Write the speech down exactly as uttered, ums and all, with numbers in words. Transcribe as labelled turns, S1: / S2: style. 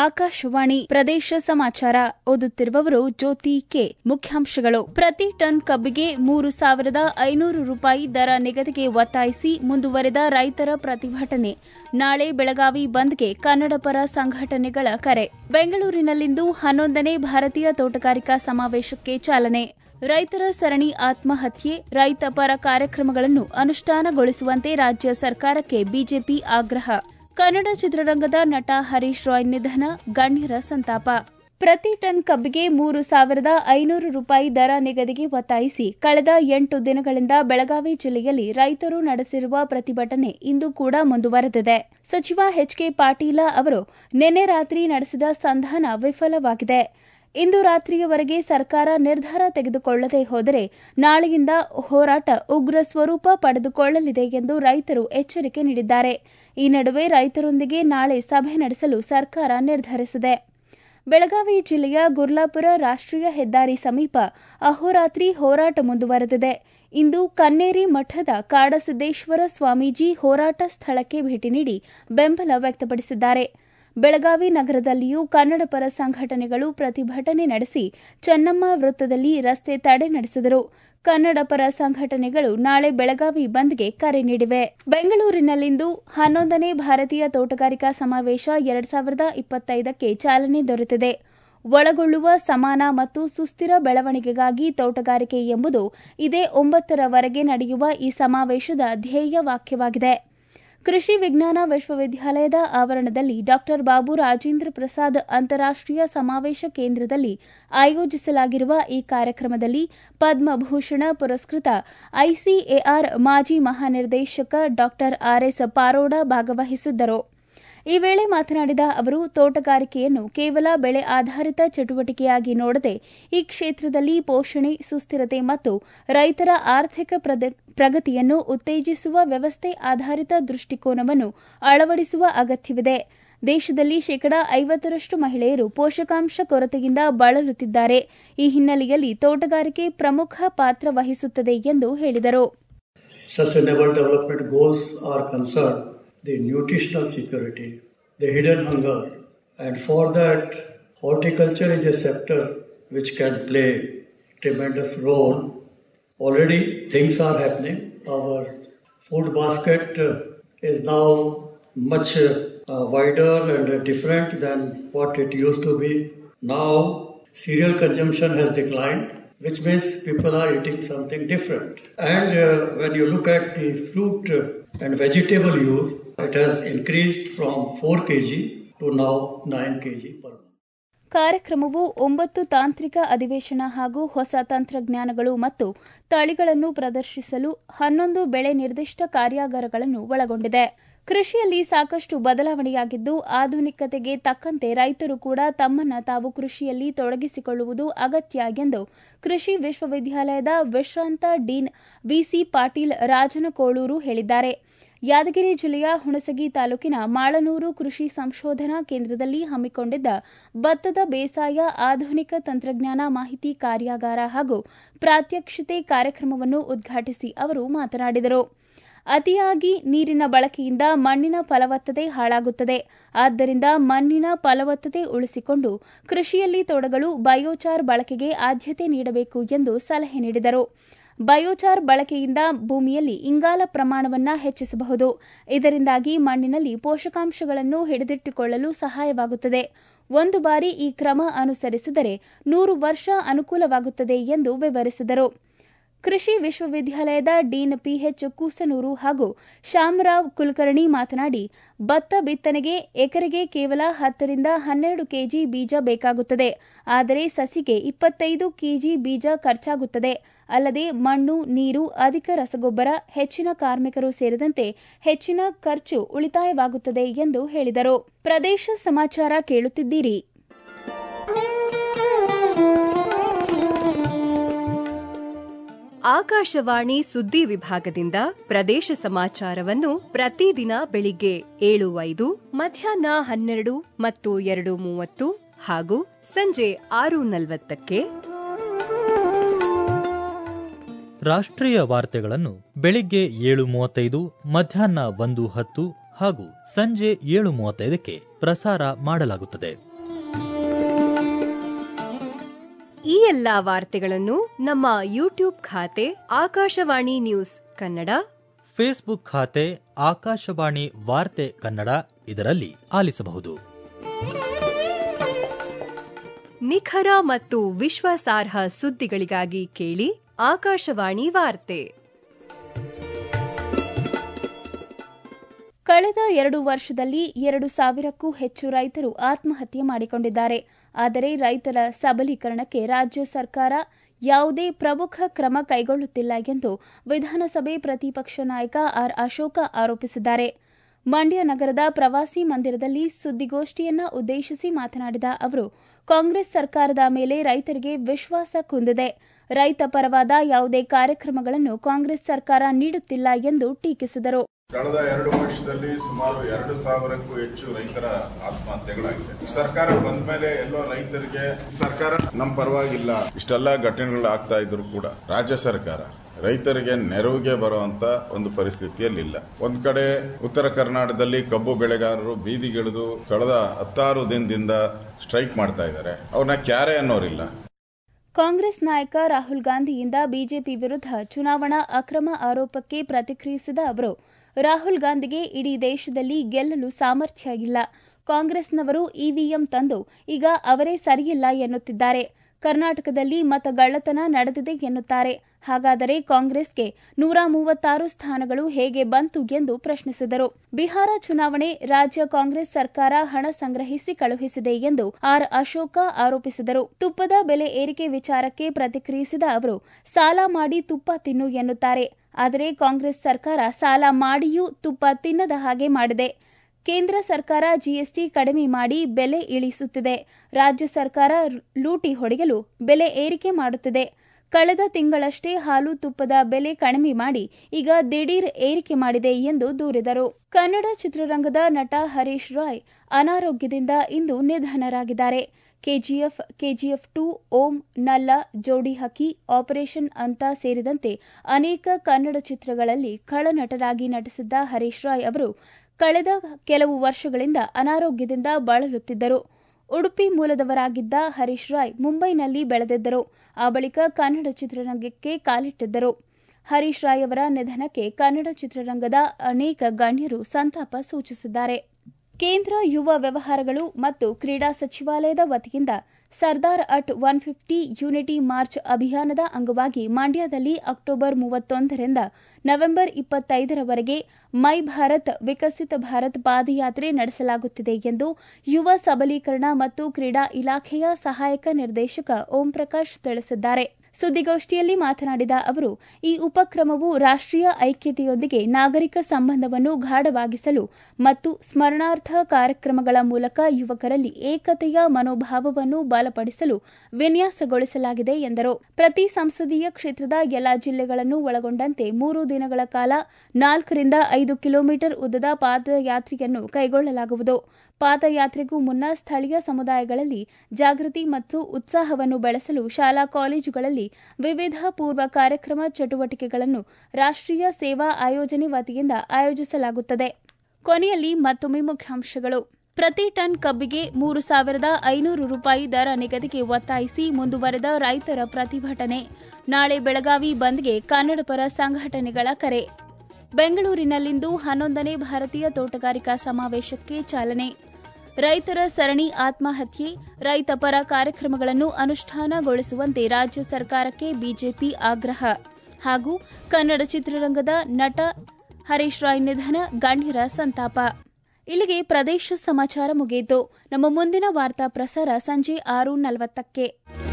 S1: ಆಕಾಶವಾಣಿ ಪ್ರದೇಶ ಸಮಾಚಾರ ಓದುತ್ತಿರುವವರು ಜ್ಯೋತಿ ಕೆ. ಮುಖ್ಯಾಂಶಗಳು. ಪ್ರತಿ ಟನ್ ಕಬ್ಬಿಗೆ ಮೂರು ಸಾವಿರದ ಐನೂರು ರೂಪಾಯಿ ದರ ನಿಗದಿಗೆ ಒತ್ತಾಯಿಸಿ ಮುಂದುವರೆದ ರೈತರ ಪ್ರತಿಭಟನೆ. ನಾಳೆ ಬೆಳಗಾವಿ ಬಂದ್ಗೆ ಕನ್ನಡಪರ ಸಂಘಟನೆಗಳ ಕರೆ. ಬೆಂಗಳೂರಿನಲ್ಲಿಂದು ಹನ್ನೊಂದನೇ ಭಾರತೀಯ ತೋಟಗಾರಿಕಾ ಸಮಾವೇಶಕ್ಕೆ ಚಾಲನೆ. ರೈತರ ಸರಣಿ ಆತ್ಮಹತ್ಯೆ, ರೈತ ಪರ ಕಾರ್ಯಕ್ರಮಗಳನ್ನು ಅನುಷ್ಠಾನಗೊಳಿಸುವಂತೆ ರಾಜ್ಯ ಸರ್ಕಾರಕ್ಕೆ ಬಿಜೆಪಿ ಆಗ್ರಹ. ಕನ್ನಡ ಚಿತ್ರರಂಗದ ನಟ ಹರೀಶ್ ರಾಯ್ ನಿಧನ, ಗಣ್ಯರ ಸಂತಾಪ. ಪ್ರತಿ ಟನ್ ಕಬ್ಬಿಗೆ ಮೂರು ಸಾವಿರದ ಐನೂರು ರೂಪಾಯಿ ದರ ನಿಗದಿಗೆ ಒತ್ತಾಯಿಸಿ ಕಳೆದ ಎಂಟು ದಿನಗಳಿಂದ ಬೆಳಗಾವಿ ಜಿಲ್ಲೆಯಲ್ಲಿ ರೈತರು ನಡೆಸಿರುವ ಪ್ರತಿಭಟನೆ ಇಂದು ಕೂಡ ಮುಂದುವರೆದಿದೆ. ಸಚಿವ ಎಚ್ ಕೆ ಪಾಟೀಲ ಅವರು ನಿನ್ನೆ ರಾತ್ರಿ ನಡೆಸಿದ ಸಂಧಾನ ವಿಫಲವಾಗಿದೆ. ಇಂದು ರಾತ್ರಿಯವರೆಗೆ ಸರ್ಕಾರ ನಿರ್ಧಾರ ತೆಗೆದುಕೊಳ್ಳದೆ ಹೋದರೆ ನಾಳೆಯಿಂದ ಹೋರಾಟ ಉಗ್ರ ಸ್ವರೂಪ ಪಡೆದುಕೊಳ್ಳಲಿದೆ ಎಂದು ರೈತರು ಎಚ್ಚರಿಕೆ ನೀಡಿದ್ದಾರೆ. ಈ ನಡುವೆ ರೈತರೊಂದಿಗೆ ನಾಳೆ ಸಭೆ ನಡೆಸಲು ಸರ್ಕಾರ ನಿರ್ಧರಿಸಿದೆ. ಬೆಳಗಾವಿ ಜಿಲ್ಲೆಯ ಗುರ್ಲಾಪುರ ರಾಷ್ಟ್ರೀಯ ಹೆದ್ದಾರಿ ಸಮೀಪ ಅಹೋರಾತ್ರಿ ಹೋರಾಟ ಮುಂದುವರೆದಿದೆ. ಇಂದು ಕನ್ನೇರಿ ಮಠದ ಕಾಡಸಿದ್ದೇಶ್ವರ ಸ್ವಾಮೀಜಿ ಹೋರಾಟ ಸ್ಥಳಕ್ಕೆ ಭೇಟಿ ನೀಡಿ ಬೆಂಬಲ ವ್ಯಕ್ತಪಡಿಸಿದ್ದಾರೆ. ಬೆಳಗಾವಿ ನಗರದಲ್ಲಿಯೂ ಕನ್ನಡ ಪರ ಸಂಘಟನೆಗಳು ಪ್ರತಿಭಟನೆ ನಡೆಸಿ ಚೆನ್ನಮ್ಮ ವೃತ್ತದಲ್ಲಿ ರಸ್ತೆ ತಡೆ ನಡೆಸಿದರು. ಕನ್ನಡ ಪರ ಸಂಘಟನೆಗಳು ನಾಳೆ ಬೆಳಗಾವಿ ಬಂದ್ಗೆ ಕರೆ ನೀಡಿವೆ. ಬೆಂಗಳೂರಿನಲ್ಲಿಂದು ಹನ್ನೊಂದನೇ ಭಾರತೀಯ ತೋಟಗಾರಿಕಾ ಸಮಾವೇಶ ಎರಡ್ ಸಾವಿರದ ಇಪ್ಪತ್ತೈದಕ್ಕೆ ಚಾಲನೆ ದೊರೆತಿದೆ. ಒಳಗೊಳ್ಳುವ ಸಮಾನ ಮತ್ತು ಸುಸ್ಥಿರ ಬೆಳವಣಿಗೆಗಾಗಿ ತೋಟಗಾರಿಕೆ ಎಂಬುದು ಇದೇ ಒಂಬತ್ತರವರೆಗೆ ನಡೆಯುವ ಈ ಸಮಾವೇಶದ ಧ್ಯೇಯ ವಾಕ್ಯವಾಗಿದೆ. ಕೃಷಿ ವಿಜ್ಞಾನ ವಿಶ್ವವಿದ್ಯಾಲಯದ ಆವರಣದಲ್ಲಿ ಡಾ ಬಾಬು ರಾಜೇಂದ್ರ ಪ್ರಸಾದ್ ಅಂತಾರಾಷ್ಟೀಯ ಸಮಾವೇಶ ಕೇಂದ್ರದಲ್ಲಿ ಆಯೋಜಿಸಲಾಗಿರುವ ಈ ಕಾರ್ಯಕ್ರಮದಲ್ಲಿ ಪದ್ಮಭೂಷಣ ಪುರಸ್ಕೃತ ಐಸಿಎಆರ್ ಮಾಜಿ ಮಹಾನಿರ್ದೇಶಕ ಡಾ ಆರ್ ಎಸ್ ಪಾರೋಡ ಭಾಗವಹಿಸಿದ್ದರು. ಈ ವೇಳೆ ಮಾತನಾಡಿದ ಅವರು, ತೋಟಗಾರಿಕೆಯನ್ನು ಕೇವಲ ಬೆಳೆ ಆಧಾರಿತ ಚಟುವಟಿಕೆಯಾಗಿ ನೋಡದೆ ಈ ಕ್ಷೇತ್ರದಲ್ಲಿ ಪೋಷಣೆ, ಸುಸ್ಥಿರತೆ ಮತ್ತು ರೈತರ ಆರ್ಥಿಕ ಪ್ರಗತಿಯನ್ನು ಉತ್ತೇಜಿಸುವ ವ್ಯವಸ್ಥೆ ಆಧಾರಿತ ದೃಷ್ಟಿಕೋನವನ್ನು ಅಳವಡಿಸುವ ಅಗತ್ಯವಿದೆ. ದೇಶದಲ್ಲಿ ಶೇಕಡಾ ಐವತ್ತರಷ್ಟು ಮಹಿಳೆಯರು ಪೋಷಕಾಂಶ ಕೊರತೆಯಿಂದ ಬಳಲುತ್ತಿದ್ದಾರೆ. ಈ ಹಿನ್ನೆಲೆಯಲ್ಲಿ ತೋಟಗಾರಿಕೆ ಪ್ರಮುಖ ಪಾತ್ರ ವಹಿಸುತ್ತದೆ ಎಂದು ಹೇಳಿದರು.
S2: The nutritional security, the hidden hunger, and for that horticulture is a sector which can play tremendous role. Already things are happening. Our food basket is now much uh, wider and different than what it used to be. Now cereal consumption has declined, which means people are eating something different. And uh, when you look at the fruit and vegetable use, it has increased from four kilograms to now nine kilograms per month.
S1: ಕಾರ್ಯಕ್ರಮವು ಒಂಬತ್ತು ತಾಂತ್ರಿಕ ಅಧಿವೇಶನ ಹಾಗೂ ಹೊಸ ತಂತ್ರಜ್ಞಾನಗಳು ಮತ್ತು ತಳಿಗಳನ್ನು ಪ್ರದರ್ಶಿಸಲು ಹನ್ನೊಂದು ಬೆಳೆ ನಿರ್ದಿಷ್ಟ ಕಾರ್ಯಾಗಾರಗಳನ್ನು ಒಳಗೊಂಡಿದೆ. ಕೃಷಿಯಲ್ಲಿ ಸಾಕಷ್ಟು ಬದಲಾವಣೆಯಾಗಿದ್ದು, ಆಧುನಿಕತೆಗೆ ತಕ್ಕಂತೆ ರೈತರು ಕೂಡ ತಮ್ಮನ್ನು ತಾವು ಕೃಷಿಯಲ್ಲಿ ತೊಡಗಿಸಿಕೊಳ್ಳುವುದು ಅಗತ್ಯ ಎಂದು ಕೃಷಿ ವಿಶ್ವವಿದ್ಯಾಲಯದ ವಿಶ್ರಾಂತ ಡೀನ್ ವಿಸಿ ಪಾಟೀಲ್ ರಾಜನಕೋಳೂರು ಹೇಳಿದ್ದಾರೆ. ಯಾದಗಿರಿ ಜಿಲ್ಲೆಯ ಹುಣಸಗಿ ತಾಲೂಕಿನ ಮಾಳನೂರು ಕೃಷಿ ಸಂಶೋಧನಾ ಕೇಂದ್ರದಲ್ಲಿ ಹಮ್ಮಿಕೊಂಡಿದ್ದ ಭತ್ತದ ಬೇಸಾಯ ಆಧುನಿಕ ತಂತ್ರಜ್ಞಾನ ಮಾಹಿತಿ ಕಾರ್ಯಾಗಾರ ಹಾಗೂ ಪ್ರಾತ್ಯಕ್ಷಿತೆ ಕಾರ್ಯಕ್ರಮವನ್ನು ಉದ್ಘಾಟಿಸಿ ಅವರು ಮಾತನಾಡಿದರು. ಅತಿಯಾಗಿ ನೀರಿನ ಬಳಕೆಯಿಂದ ಮಣ್ಣಿನ ಫಲವತ್ತತೆ ಹಾಳಾಗುತ್ತದೆ. ಆದ್ದರಿಂದ ಮಣ್ಣಿನ ಫಲವತ್ತತೆ ಉಳಿಸಿಕೊಂಡು ಕೃಷಿಯಲ್ಲಿ ತೊಡಗಲು ಬಯೋಚಾರ್ ಬಳಕೆಗೆ ಆದ್ಯತೆ ನೀಡಬೇಕು ಎಂದು ಸಲಹೆ ನೀಡಿದರು. ಬಯೋಚಾರ್ ಬಳಕೆಯಿಂದ ಭೂಮಿಯಲ್ಲಿ ಇಂಗಾಲ ಪ್ರಮಾಣವನ್ನು ಹೆಚ್ಚಿಸಬಹುದು. ಇದರಿಂದಾಗಿ ಮಣ್ಣಿನಲ್ಲಿ ಪೋಷಕಾಂಶಗಳನ್ನು ಹಿಡಿದಿಟ್ಟುಕೊಳ್ಳಲು ಸಹಾಯವಾಗುತ್ತದೆ. ಒಂದು ಬಾರಿ ಈ ಕ್ರಮ ಅನುಸರಿಸಿದರೆ ನೂರು ವರ್ಷ ಅನುಕೂಲವಾಗುತ್ತದೆ ಎಂದು ವಿವರಿಸಿದರು. ಕೃಷಿ ವಿಶ್ವವಿದ್ಯಾಲಯದ ಡೀನ್ ಪಿಎಚ್ ಕೂಸನೂರು ಹಾಗೂ ಶ್ಯಾಮರಾವ್ ಕುಲಕರ್ಣಿ ಮಾತನಾಡಿ, ಭತ್ತ ಬಿತ್ತನೆಗೆ ಎಕರೆಗೆ ಕೇವಲ ಹತ್ತರಿಂದ ಹನ್ನೆರಡು ಕೆಜಿ ಬೀಜ ಬೇಕಾಗುತ್ತದೆ. ಆದರೆ ಸಸಿಗೆ ಇಪ್ಪತ್ತೈದು ಕೆಜಿ ಬೀಜ ಖರ್ಚಾಗುತ್ತದೆ. ಅಲ್ಲದೆ ಮಣ್ಣು, ನೀರು, ಅಧಿಕ ರಸಗೊಬ್ಬರ, ಹೆಚ್ಚಿನ ಕಾರ್ಮಿಕರು ಸೇರಿದಂತೆ ಹೆಚ್ಚಿನ ಖರ್ಚು ಉಳಿತಾಯವಾಗುತ್ತದೆ ಎಂದು ಹೇಳಿದರು. ಪ್ರದೇಶ ಸಮಾಚಾರ ಕೇಳುತ್ತಿದ್ದೀರಿ.
S3: ಆಕಾಶವಾಣಿ ಸುದ್ದಿ ವಿಭಾಗದಿಂದ ಪ್ರದೇಶ ಸಮಾಚಾರವನ್ನು ಪ್ರತಿದಿನ ಬೆಳಿಗ್ಗೆ ಏಳು ಐದು, ಮಧ್ಯಾಹ್ನ ಹನ್ನೆರಡು ಮತ್ತು ಎರಡು ಮೂವತ್ತು ಹಾಗೂ ಸಂಜೆ ಆರು ನಲವತ್ತಕ್ಕೆ.
S4: ರಾಷ್ಟ್ರೀಯ ವಾರ್ತೆಗಳನ್ನು ಬೆಳಿಗ್ಗೆ ಏಳು ಮೂವತ್ತೈದು, ಮಧ್ಯಾಹ್ನ ಒಂದು ಹತ್ತು ಹಾಗೂ ಸಂಜೆ ಏಳು ಮೂವತ್ತೈದಕ್ಕೆ ಪ್ರಸಾರ ಮಾಡಲಾಗುತ್ತದೆ.
S3: ಈ ಎಲ್ಲಾ ವಾರ್ತೆಗಳನ್ನು ನಮ್ಮ ಯೂಟ್ಯೂಬ್ ಖಾತೆ ಆಕಾಶವಾಣಿ ನ್ಯೂಸ್ ಕನ್ನಡ,
S4: ಫೇಸ್ಬುಕ್ ಖಾತೆ ಆಕಾಶವಾಣಿ ವಾರ್ತೆ ಕನ್ನಡ ಇದರಲ್ಲಿ ಆಲಿಸಬಹುದು.
S3: ನಿಖರ ಮತ್ತು ವಿಶ್ವಾಸಾರ್ಹ ಸುದ್ದಿಗಳಿಗಾಗಿ ಕೇಳಿ ಆಕಾಶವಾಣಿ ವಾರ್ತೆ.
S1: ಕಳೆದ ಎರಡು ವರ್ಷದಲ್ಲಿ ಎರಡು ಸಾವಿರಕ್ಕೂ ಹೆಚ್ಚು ರೈತರು ಆತ್ಮಹತ್ಯೆ ಮಾಡಿಕೊಂಡಿದ್ದಾರೆ. ಆದರೆ ರೈತರ ಸಬಲೀಕರಣಕ್ಕೆ ರಾಜ್ಯ ಸರ್ಕಾರ ಯಾವುದೇ ಪ್ರಮುಖ ಕ್ರಮ ಕೈಗೊಳ್ಳುತ್ತಿಲ್ಲ ಎಂದು ವಿಧಾನಸಭೆ ಪ್ರತಿಪಕ್ಷ ನಾಯಕ ಆರ್ ಅಶೋಕ ಆರೋಪಿಸಿದ್ದಾರೆ. ಮಂಡ್ಯ ನಗರದ ಪ್ರವಾಸಿ ಮಂದಿರದಲ್ಲಿ ಸುದ್ದಿಗೋಷ್ಠಿಯನ್ನ ಉದ್ದೇಶಿಸಿ ಮಾತನಾಡಿದ ಅವರು, ಕಾಂಗ್ರೆಸ್ ಸರ್ಕಾರದ ಮೇಲೆ ರೈತರಿಗೆ ವಿಶ್ವಾಸ ಕುಂದಿದೆ. ರೈತ ಪರವಾದ ಯಾವುದೇ ಕಾರ್ಯಕ್ರಮಗಳನ್ನು ಕಾಂಗ್ರೆಸ್ ಸರ್ಕಾರ ನೀಡುತ್ತಿಲ್ಲ ಎಂದು ಟೀಕಿಸಿದರು.
S5: ಕಳೆದ ಎರಡು ವರ್ಷದಲ್ಲಿ ಸುಮಾರು ಎರಡು ಸಾವಿರಕ್ಕೂ ಹೆಚ್ಚು ರೈತರ ಆತ್ಮಹತ್ಯೆಗಳಾಗಿದೆ. ಸರ್ಕಾರ ಬಂದ ಮೇಲೆ ಎಲ್ಲೋ ರೈತರಿಗೆ ಸರ್ಕಾರ ನಮ್ಮ ಪರವಾಗಿಲ್ಲ ಇಷ್ಟೆಲ್ಲ ಘಟನೆಗಳು ಆಗ್ತಾ ಇದ್ರು ಕೂಡ ರಾಜ್ಯ ಸರ್ಕಾರ ರೈತರಿಗೆ ನೆರವಿಗೆ ಬರುವಂತ ಒಂದು ಪರಿಸ್ಥಿತಿಯಲ್ಲಿಲ್ಲ. ಒಂದ್ ಕಡೆ ಉತ್ತರ ಕರ್ನಾಟಕದಲ್ಲಿ ಕಬ್ಬು ಬೆಳೆಗಾರರು ಬೀದಿಗಿಳಿದು ಕಳೆದ ಹತ್ತಾರು ದಿನದಿಂದ ಸ್ಟ್ರೈಕ್ ಮಾಡ್ತಾ ಇದ್ದಾರೆ. ಅವ್ರನ್ನ ಕ್ಯಾರೆ ಅನ್ನೋರಿಲ್ಲ.
S1: ಕಾಂಗ್ರೆಸ್ ನಾಯಕ ರಾಹುಲ್ ಗಾಂಧಿಯಿಂದ ಬಿಜೆಪಿ ವಿರುದ್ಧ ಚುನಾವಣಾ ಅಕ್ರಮ ಆರೋಪಕ್ಕೆ ಪ್ರತಿಕ್ರಿಯಿಸಿದ ಅವರು, ರಾಹುಲ್ ಗಾಂಧಿಗೆ ಇಡೀ ದೇಶದಲ್ಲಿ ಗೆಲ್ಲಲು ಸಾಮರ್ಥ್ಯ ಇಲ್ಲ. ಕಾಂಗ್ರೆಸ್ನವರು ಇವಿಎಂ ತಂದು ಈಗ ಅವರೇ ಸರಿಯಿಲ್ಲ ಎನ್ನುತ್ತಿದ್ದಾರೆ. ಕರ್ನಾಟಕದಲ್ಲಿ ಮತಗಳ್ಳತನ ನಡೆದಿದೆ ಎನ್ನುತ್ತಾರೆ. ಹಾಗಾದರೆ ಕಾಂಗ್ರೆಸ್ಗೆ ನೂರ ಮೂವತ್ತಾರು ಸ್ಥಾನಗಳು ಹೇಗೆ ಬಂತು ಎಂದು ಪ್ರಶ್ನಿಸಿದರು. ಬಿಹಾರ ಚುನಾವಣೆ ರಾಜ್ಯ ಕಾಂಗ್ರೆಸ್ ಸರ್ಕಾರ ಹಣ ಸಂಗ್ರಹಿಸಿ ಕಳುಹಿಸಿದೆ ಎಂದು ಆರ್ ಅಶೋಕ ಆರೋಪಿಸಿದರು. ತುಪ್ಪದ ಬೆಲೆ ಏರಿಕೆ ವಿಚಾರಕ್ಕೆ ಪ್ರತಿಕ್ರಿಯಿಸಿದ ಅವರು, ಸಾಲ ಮಾಡಿ ತುಪ್ಪ ತಿನ್ನು ಎನ್ನುತ್ತಾರೆ. ಆದರೆ ಕಾಂಗ್ರೆಸ್ ಸರ್ಕಾರ ಸಾಲ ಮಾಡಿಯೂ ತುಪ್ಪ ತಿನ್ನದ ಹಾಗೆ ಮಾಡಿದೆ. ಕೇಂದ್ರ ಸರ್ಕಾರ ಜಿಎಸ್ಟಿ ಕಡಿಮೆ ಮಾಡಿ ಬೆಲೆ ಇಳಿಸುತ್ತಿದೆ. ರಾಜ್ಯ ಸರ್ಕಾರ ಲೂಟಿ ಹೊಡೆಯಲು ಬೆಲೆ ಏರಿಕೆ ಮಾಡುತ್ತಿದೆ. ಕಳೆದ ತಿಂಗಳಷ್ಟೇ ಹಾಲು ತುಪ್ಪದ ಬೆಲೆ ಕಡಿಮೆ ಮಾಡಿ ಈಗ ದಿಢೀರ್ ಏರಿಕೆ ಮಾಡಿದೆ ಎಂದು ದೂರಿದರು. ಕನ್ನಡ ಚಿತ್ರರಂಗದ ನಟ ಹರೀಶ್ ರಾಯ್ ಅನಾರೋಗ್ಯದಿಂದ ಇಂದು ನಿಧನರಾಗಿದ್ದಾರೆ. ಕೆಜಿಎಫ್, ಕೆಜಿಎಫ್ ಟು, ಓಂ, ನಲ್ಲ, ಜೋಡಿ ಹಕ್ಕಿ, ಆಪರೇಷನ್ ಅಂತ ಸೇರಿದಂತೆ ಅನೇಕ ಕನ್ನಡ ಚಿತ್ರಗಳಲ್ಲಿ ಖಳನಟರಾಗಿ ನಟಿಸಿದ್ದ ಹರೀಶ್ ರಾಯ್ ಅವರು ಕಳೆದ ಕೆಲವು ವರ್ಷಗಳಿಂದ ಅನಾರೋಗ್ಯದಿಂದ ಬಳಲುತ್ತಿದ್ದರು. ಉಡುಪಿ ಮೂಲದವರಾಗಿದ್ದ ಹರೀಶ್ ರಾಯ್ ಮುಂಬೈನಲ್ಲಿ ಬೆಳೆದಿದ್ದರು. ಆ ಬಳಿಕ ಕನ್ನಡ ಚಿತ್ರರಂಗಕ್ಕೆ ಕಾಲಿಟ್ಟಿದ್ದರು. ಹರೀಶ್ ರಾಯ್ ಅವರ ನಿಧನಕ್ಕೆ ಕನ್ನಡ ಚಿತ್ರರಂಗದ ಅನೇಕ ಗಣ್ಯರು ಸಂತಾಪ ಸೂಚಿಸಿದ್ದಾರೆ. ಕೇಂದ್ರ ಯುವ ವ್ಯವಹಾರಗಳು ಮತ್ತು ಕ್ರೀಡಾ ಸಚಿವಾಲಯದ ವತಿಯಿಂದ Sardar at one fifty unity march ಅಭಿಯಾನದ ಅಂಗವಾಗಿ ಮಂಡ್ಯದಲ್ಲಿ ಅಕ್ಟೋಬರ್ ಮೂವತ್ತೊಂದರಿಂದ ನವೆಂಬರ್ ಇಪ್ಪತ್ತೈದರವರೆಗೆ ಮೈ ಭಾರತ್ ವಿಕಸಿತ ಭಾರತ್ ಪಾದಯಾತ್ರೆ ನಡೆಸಲಾಗುತ್ತಿದೆ ಎಂದು ಯುವ ಸಬಲೀಕರಣ ಮತ್ತು ಕ್ರೀಡಾ ಇಲಾಖೆಯ ಸಹಾಯಕ ನಿರ್ದೇಶಕ ಓಂ ಪ್ರಕಾಶ್ ತಿಳಿಸಿದ್ದಾರೆ. ಸುದ್ದಿಗೋಷ್ಠಿಯಲ್ಲಿ ಮಾತನಾಡಿದ ಅವರು, ಈ ಉಪಕ್ರಮವು ರಾಷ್ಟ್ರೀಯ ಐಕ್ಯತೆಯೊಂದಿಗೆ ನಾಗರಿಕ ಸಂಬಂಧವನ್ನು ಗಾಢವಾಗಿಸಲು ಮತ್ತು ಸ್ಮರಣಾರ್ಥ ಕಾರ್ಯಕ್ರಮಗಳ ಮೂಲಕ ಯುವಕರಲ್ಲಿ ಏಕತೆಯ ಮನೋಭಾವವನ್ನು ಬಲಪಡಿಸಲು ವಿನ್ಯಾಸಗೊಳಿಸಲಾಗಿದೆ ಎಂದರು. ಪ್ರತಿ ಸಂಸದೀಯ ಕ್ಷೇತ್ರದ ಎಲ್ಲಾ ಜಿಲ್ಲೆಗಳನ್ನು ಒಳಗೊಂಡಂತೆ ಮೂರು ದಿನಗಳ ಕಾಲ ನಾಲ್ಕರಿಂದ ಐದು ಕಿಲೋಮೀಟರ್ ಉದ್ದದ ಪಾದಯಾತ್ರೆಯನ್ನು ಕೈಗೊಳ್ಳಲಾಗುವುದು. ಪಾದಯಾತ್ರೆಗೂ ಮುನ್ನ ಸ್ಥಳೀಯ ಸಮುದಾಯಗಳಲ್ಲಿ ಜಾಗೃತಿ ಮತ್ತು ಉತ್ಸಾಹವನ್ನು ಬೆಳೆಸಲು ಶಾಲಾ ಕಾಲೇಜುಗಳಲ್ಲಿ ವಿವಿಧ ಪೂರ್ವ ಕಾರ್ಯಕ್ರಮ ಚಟುವಟಿಕೆಗಳನ್ನು ರಾಷ್ಟ್ರೀಯ ಸೇವಾ ಆಯೋಜನೆ ವತಿಯಿಂದ ಆಯೋಜಿಸಲಾಗುತ್ತದೆ. ಕೊನೆಯಲ್ಲಿ ಮತ್ತೊಮ್ಮೆ ಮುಖ್ಯಾಂಶಗಳು. ಪ್ರತಿ ಟನ್ ಕಬ್ಬಿಗೆ ಮೂರು ಸಾವಿರದ ಐನೂರು ರೂಪಾಯಿ ದರ ನಿಗದಿಗೆ ಒತ್ತಾಯಿಸಿ ಮುಂದುವರೆದ ರೈತರ ಪ್ರತಿಭಟನೆ. ನಾಳೆ ಬೆಳಗಾವಿ ಬಂದ್ಗೆ ಕನ್ನಡಪರ ಸಂಘಟನೆಗಳ ಕರೆ. ಬೆಂಗಳೂರಿನಲ್ಲಿಂದು ಹನ್ನೊಂದನೇ ಭಾರತೀಯ ತೋಟಗಾರಿಕಾ ಸಮಾವೇಶಕ್ಕೆ ಚಾಲನೆ. ರೈತರ ಸರಣಿ ಆತ್ಮಹತ್ಯೆ, ರೈತ ಪರ ಕಾರ್ಯಕ್ರಮಗಳನ್ನು ಅನುಷ್ಠಾನಗೊಳಿಸುವಂತೆ ರಾಜ್ಯ ಸರ್ಕಾರಕ್ಕೆ ಬಿಜೆಪಿ ಆಗ್ರಹ. ಹಾಗೂ ಕನ್ನಡ ಚಿತ್ರರಂಗದ ನಟ ಹರೀಶ್ ರಾಯ್ ನಿಧನ, ಗಣ್ಯರ ಸಂತಾಪ. ಇಲ್ಲಿಗೆ ಪ್ರದೇಶ ಸಮಾಚಾರ ಮುಗಿಯಿತು. ನಮ್ಮ ಮುಂದಿನ ವಾರ್ತಾ ಪ್ರಸಾರ ಸಂಜೆ ಆರು ನಲವತ್ತಕ್ಕೆ.